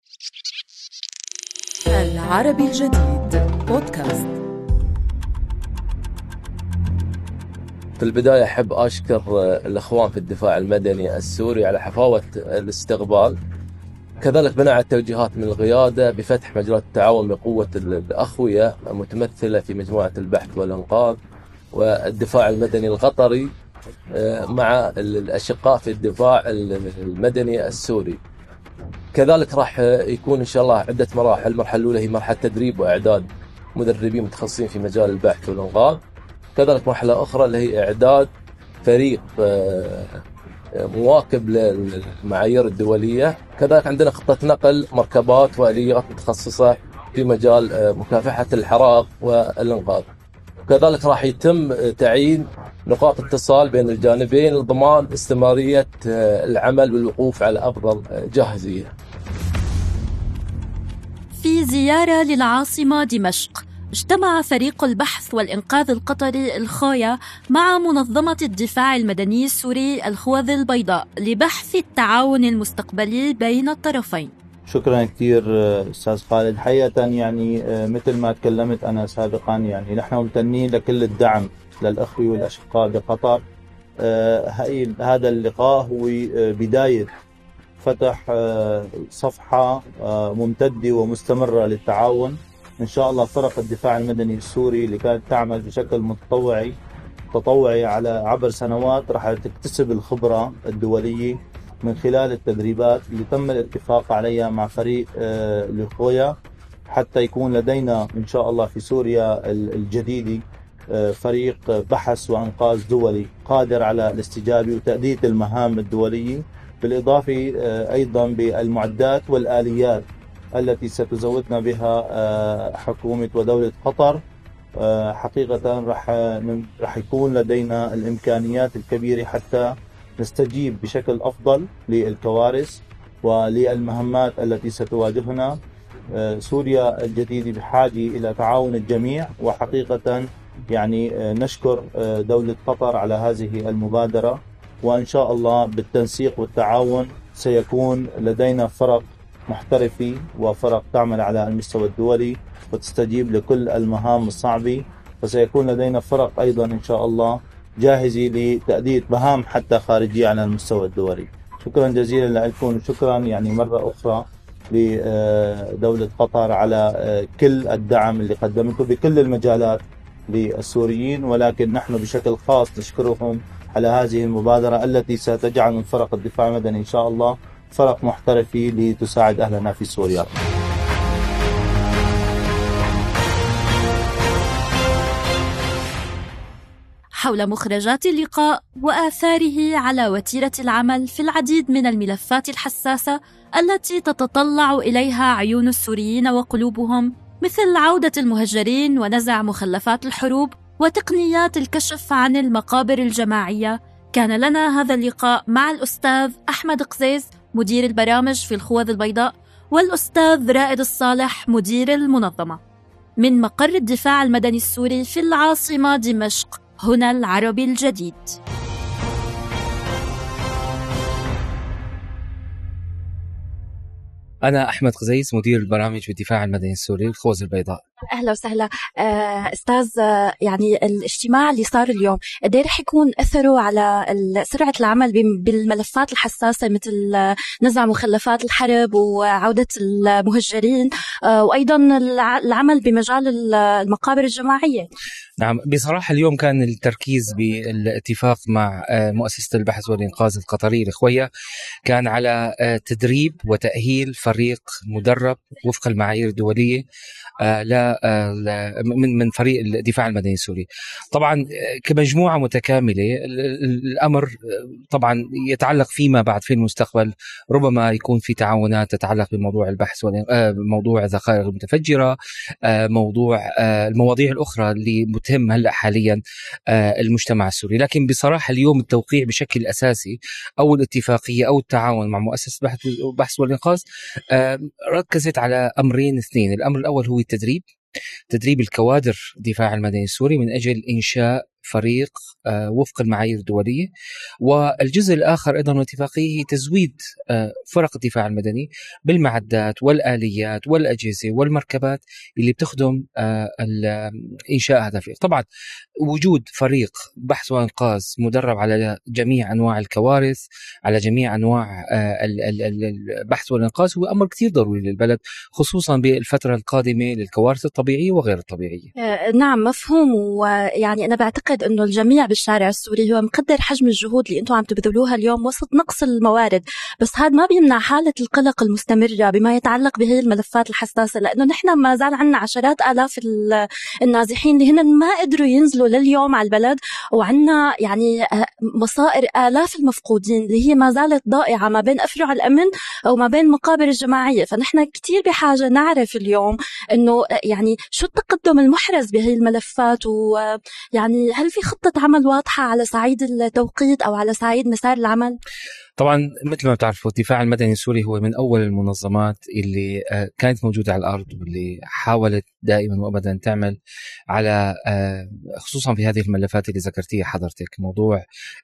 العربي الجديد بودكاست. في البداية أحب أشكر الأخوان في الدفاع المدني السوري على حفاوة الاستقبال، كذلك بناء على التوجيهات من القيادة بفتح مجالات التعاون بقوة الأخوية متمثلة في مجموعة البحث والإنقاذ والدفاع المدني القطري مع الأشقاء في الدفاع المدني السوري. كذلك راح يكون إن شاء الله عدة مراحل. المرحلة الأولى هي مرحلة تدريب وإعداد مدربين متخصصين في مجال البحث والإنقاذ، كذلك مرحلة أخرى اللي هي إعداد فريق مواكب للمعايير الدولية، كذلك عندنا خطة نقل مركبات وآليات متخصصة في مجال مكافحة الحرائق والإنقاذ. كذلك راح يتم تعيين نقاط اتصال بين الجانبين لضمان استمرارية العمل والوقوف على أفضل جاهزية. في زيارة للعاصمة دمشق، اجتمع فريق البحث والإنقاذ القطري الخويا مع منظمة الدفاع المدني السوري الخوذ البيضاء لبحث التعاون المستقبلي بين الطرفين. شكرا كثير أستاذ خالد. حقيقة يعني مثل ما تكلمت أنا سابقا، يعني نحن ممتنين لكل الدعم للأخوة والأشقاء بقطر. هذا اللقاء هو بداية فتح صفحة ممتدة ومستمرة للتعاون. إن شاء الله فرق الدفاع المدني السوري اللي كانت تعمل بشكل تطوعي على عبر سنوات راح تكتسب الخبرة الدولية من خلال التدريبات اللي تم الاتفاق عليها مع فريق الخويا، حتى يكون لدينا إن شاء الله في سوريا الجديدة فريق بحث وإنقاذ دولي قادر على الاستجابة وتأدية المهام الدولية، بالإضافة أيضا بالمعدات والآليات التي ستزودنا بها حكومة ودولة قطر. حقيقة رح يكون لدينا الإمكانيات الكبيرة حتى نستجيب بشكل أفضل للكوارث وللمهمات التي ستواجهنا. سوريا الجديدة بحاجة إلى تعاون الجميع، وحقيقة يعني نشكر دولة قطر على هذه المبادرة، وإن شاء الله بالتنسيق والتعاون سيكون لدينا فرق محترفة وفرق تعمل على المستوى الدولي وتستجيب لكل المهام الصعبة، وسيكون لدينا فرق أيضا إن شاء الله جاهزة لتأدية مهام حتى خارجية على المستوى الدولي. شكرا جزيلا لكم، وشكرا يعني مرة أخرى لدولة قطر على كل الدعم اللي قدمته بكل المجالات للسوريين، ولكن نحن بشكل خاص نشكرهم على هذه المبادرة التي ستجعل من فرق الدفاع المدني إن شاء الله فرق محترفة لتساعد أهلنا في سوريا. حول مخرجات اللقاء وآثاره على وتيرة العمل في العديد من الملفات الحساسة التي تتطلع إليها عيون السوريين وقلوبهم، مثل عودة المهجرين ونزع مخلفات الحروب وتقنيات الكشف عن المقابر الجماعية، كان لنا هذا اللقاء مع الأستاذ أحمد قزيز مدير البرامج في الخوذ البيضاء والأستاذ رائد الصالح مدير المنظمة من مقر الدفاع المدني السوري في العاصمة دمشق. هنا العربي الجديد. أنا أحمد قزيز مدير البرامج بالدفاع المدني السوري الخوذ البيضاء. أهلا وسهلا أستاذ. يعني الاجتماع اللي صار اليوم قد ايه رح يكون أثره على سرعة العمل بالملفات الحساسة مثل نزع مخلفات الحرب وعودة المهجرين وأيضا العمل بمجال المقابر الجماعية؟ نعم، بصراحة اليوم كان التركيز بالاتفاق مع مؤسسة البحث والإنقاذ القطري الخويا كان على تدريب وتأهيل فريق مدرب وفق المعايير الدولية من فريق الدفاع المدني السوري. طبعا كمجموعة متكاملة الأمر طبعا يتعلق فيما بعد في المستقبل، ربما يكون في تعاونات تتعلق بموضوع البحث موضوع الذخائر المتفجرة، موضوع المواضيع الأخرى اللي متهم هلأ حاليا المجتمع السوري. لكن بصراحة اليوم التوقيع بشكل أساسي أو الاتفاقية أو التعاون مع مؤسسة البحث والإنقاذ ركزت على أمرين اثنين. الأمر الأول هو تدريب الكوادر الدفاع المدني السوري من أجل إنشاء فريق وفق المعايير الدولية. والجزء الآخر أيضا من الاتفاقية هي تزويد فرق الدفاع المدني بالمعدات والآليات والأجهزة والمركبات اللي بتخدم إنشاء هذا الفريق. طبعا وجود فريق بحث وإنقاذ مدرب على جميع أنواع الكوارث، على جميع أنواع البحث والإنقاذ، هو أمر كثير ضروري للبلد، خصوصا بالفترة القادمة للكوارث الطبيعية وغير الطبيعية. نعم مفهوم. ويعني أنا بعتقد أنه الجميع بالشارع السوري هو مقدر حجم الجهود اللي أنتم عم تبذلوها اليوم وسط نقص الموارد، بس هذا ما بيمنع حالة القلق المستمرة بما يتعلق بهذه الملفات الحساسة، لأنه نحن ما زال عنا عشرات آلاف النازحين اللي هن ما قدروا ينزلوا لليوم على البلد، وعنا يعني مصائر آلاف المفقودين اللي هي ما زالت ضائعة ما بين أفرع الأمن أو ما بين المقابر الجماعية. فنحن كتير بحاجة نعرف اليوم أنه يعني شو التقدم المحرز بهذه الملفات، ويعني هل في خطة عمل واضحة على صعيد التوقيت أو على صعيد مسار العمل؟ طبعا مثل ما بتعرفوا الدفاع المدني السوري هو من أول المنظمات اللي كانت موجودة على الأرض، واللي حاولت دائما وأبدا تعمل على خصوصا في هذه الملفات اللي ذكرتيها حضرتك، موضوع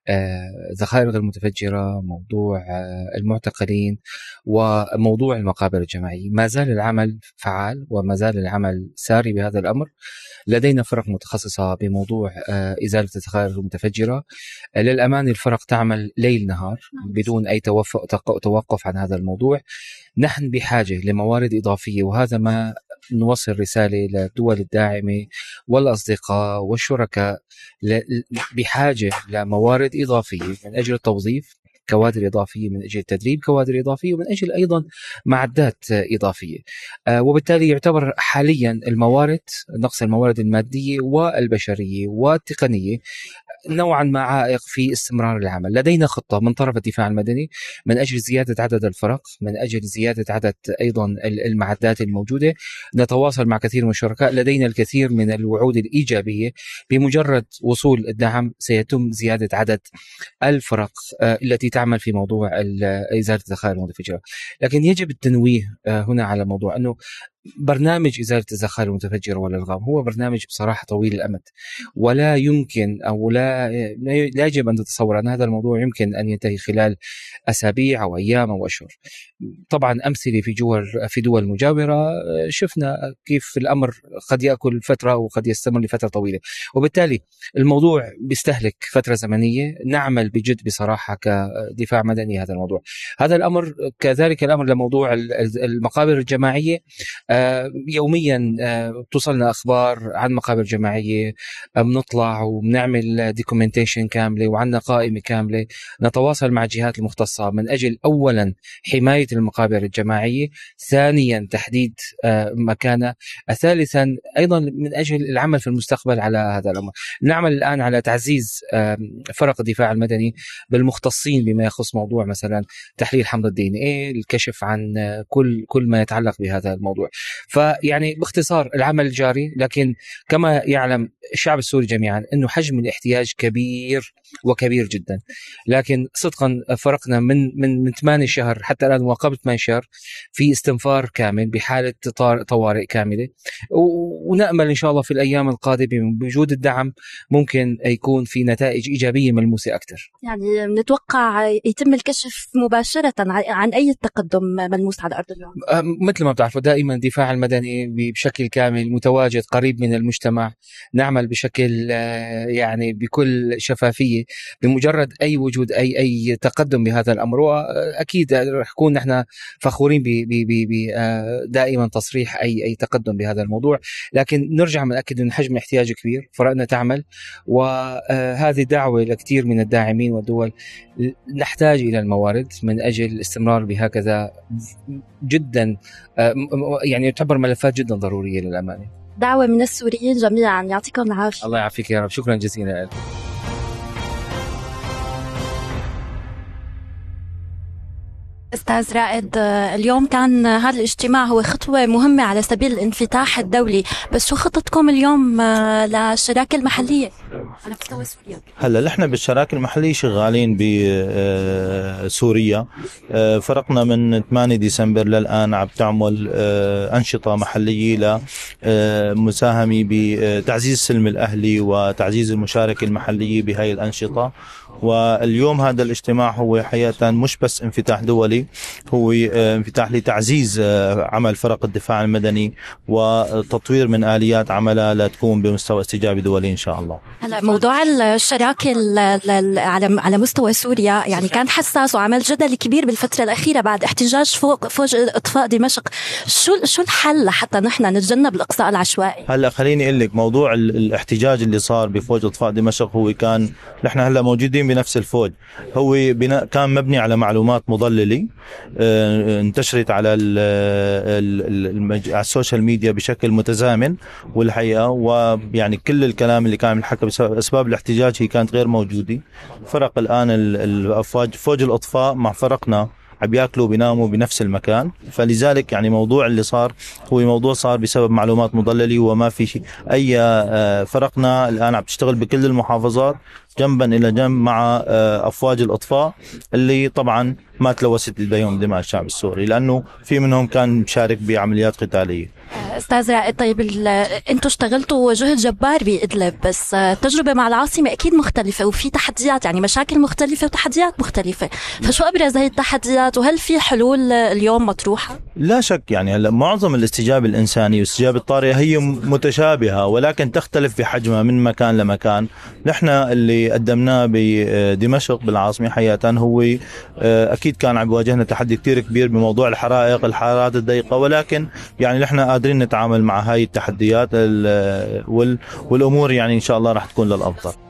ذخائر غير متفجرة، موضوع المعتقلين، وموضوع المقابر الجماعية. ما زال العمل فعال وما زال العمل ساري بهذا الأمر. لدينا فرق متخصصة بموضوع إزالة الذخائر المتفجرة. للأمان الفرق تعمل ليل نهار بدون أي توقف عن هذا الموضوع. نحن بحاجة لموارد إضافية، وهذا ما نوصل رسالة للدول الداعمة والأصدقاء والشركاء، بحاجة لموارد إضافية من أجل التوظيف، كوادر إضافية من أجل التدريب، كوادر إضافية ومن أجل أيضا معدات إضافية. وبالتالي يعتبر حاليا نقص الموارد المادية والبشرية والتقنية نوعا ما عائق في استمرار العمل. لدينا خطة من طرف الدفاع المدني من أجل زيادة عدد الفرق، من أجل زيادة عدد أيضا المعدات الموجودة. نتواصل مع كثير من الشركاء، لدينا الكثير من الوعود الإيجابية. بمجرد وصول الدعم سيتم زيادة عدد الفرق التي تعمل في موضوع إزالة الذخائر المتفجرة. لكن يجب التنويه هنا على موضوع أنه برنامج إزالة الذخائر المتفجرة والإلغام هو برنامج بصراحة طويل الأمد، ولا يمكن أو لا يجب أن تتصور أن هذا الموضوع يمكن أن ينتهي خلال أسابيع أو أيام أو أشهر. طبعا أمثلة في دول مجاورة شفنا كيف الأمر قد يأكل فترة وقد يستمر لفترة طويلة، وبالتالي الموضوع بيستهلك فترة زمنية. نعمل بجد بصراحة كدفاع مدني هذا الموضوع. هذا الأمر كذلك الأمر لموضوع المقابر الجماعية. يوميا توصلنا أخبار عن مقابر جماعية، بنطلع وبنعمل دوكيومنتيشن كاملة وعندنا قائمة كاملة. نتواصل مع الجهات المختصة من أجل أولا حماية المقابر الجماعية، ثانيا تحديد مكانها، ثالثا أيضا من أجل العمل في المستقبل على هذا الأمر. نعمل الآن على تعزيز فرق الدفاع المدني بالمختصين بما يخص موضوع مثلا تحليل حمض DNA، الكشف عن كل ما يتعلق بهذا الموضوع. فيعني باختصار العمل جاري، لكن كما يعلم الشعب السوري جميعا أنه حجم الاحتياج كبير وكبير جدا. لكن صدقا فرقنا من 8 شهر حتى الآن وقبل 8 شهر في استنفار كامل بحالة طوارئ كاملة، ونأمل إن شاء الله في الأيام القادمة بوجود الدعم ممكن يكون في نتائج إيجابية ملموسة أكثر. يعني نتوقع يتم الكشف مباشرة عن أي تقدم ملموس على أرض الواقع. مثل ما بتعرفوا دائما الدفاع المدني بشكل كامل متواجد قريب من المجتمع. نعمل بشكل يعني بكل شفافية بمجرد أي وجود أي تقدم بهذا الأمر، وأكيد رح نكون نحن فخورين دائما تصريح أي تقدم بهذا الموضوع. لكن نرجع نأكد أن حجم الاحتياج كبير، فرقنا تعمل، وهذه دعوة لكثير من الداعمين والدول. نحتاج إلى الموارد من أجل الاستمرار بهكذا جدا يعني يعتبر ملفات جدا ضرورية للأمانة. دعوة من السوريين جميعا، يعطيكم العافية. الله يعافيك يا رب، شكرا جزيلا لك. أستاذ رائد، اليوم كان هذا الاجتماع هو خطوة مهمة على سبيل الانفتاح الدولي، بس شو خطتكم اليوم للشراكة المحلية على مستوى سوريا؟ هلا نحن بالشراكة المحلية شغالين بسوريا. فرقنا من 8 ديسمبر للآن عم تعمل أنشطة محلية لمساهمة بتعزيز السلم الأهلي وتعزيز المشاركة المحلية بهاي الأنشطة. واليوم هذا الاجتماع هو حقيقة مش بس انفتاح دولي، هو انفتاح لتعزيز عمل فرق الدفاع المدني وتطوير من آليات عملها لتكون بمستوى استجابة دولي إن شاء الله. هلا موضوع الشراكة على مستوى سوريا يعني كان حساس وعمل جدل كبير بالفترة الأخيرة بعد احتجاج فوج إطفاء دمشق. شو الحل لحتى نحن نتجنب الإقصاء العشوائي؟ هلا خليني أقول لك موضوع الاحتجاج اللي صار بفوج إطفاء دمشق هو كان نحن هلا موجودين بنفس الفوج، هو بناء كان مبني على معلومات مضللة انتشرت على السوشيال ميديا بشكل متزامن، والحقيقة ويعني كل الكلام اللي كان الحكي بسبب أسباب الاحتجاج هي كانت غير موجودة. فرق الآن فوج الأطفاء مع فرقنا عم ياكلوا بيناموا بنفس المكان، فلذلك يعني موضوع اللي صار هو موضوع صار بسبب معلومات مضللة وما في أي فرقنا الآن عم تشتغل بكل المحافظات جنبا إلى جنب مع أفواج الأطفاء اللي طبعا ما تلوثت لديهم دماء الشعب السوري، لأنه في منهم كان مشارك بعمليات قتالية. أستاذ رائد، طيب أنتوا اشتغلتوا جهد جبار بإدلب، بس التجربة مع العاصمة أكيد مختلفة وفي تحديات، يعني مشاكل مختلفة وتحديات مختلفة، فشو أبرز هاي التحديات وهل في حلول اليوم مطروحة؟ لا شك، يعني هلا معظم الاستجابة الإنسانية والاستجابة الطارئة هي متشابهة ولكن تختلف بحجمها من مكان لمكان. نحن اللي قدمناه بدمشق بالعاصمة حقيقة هو أكيد كان عم بواجهنا تحدي كتير كبير بموضوع الحرائق، الحارات الضيقة، ولكن يعني نحن قادرين نتعامل مع هاي التحديات والأمور يعني إن شاء الله راح تكون للأفضل.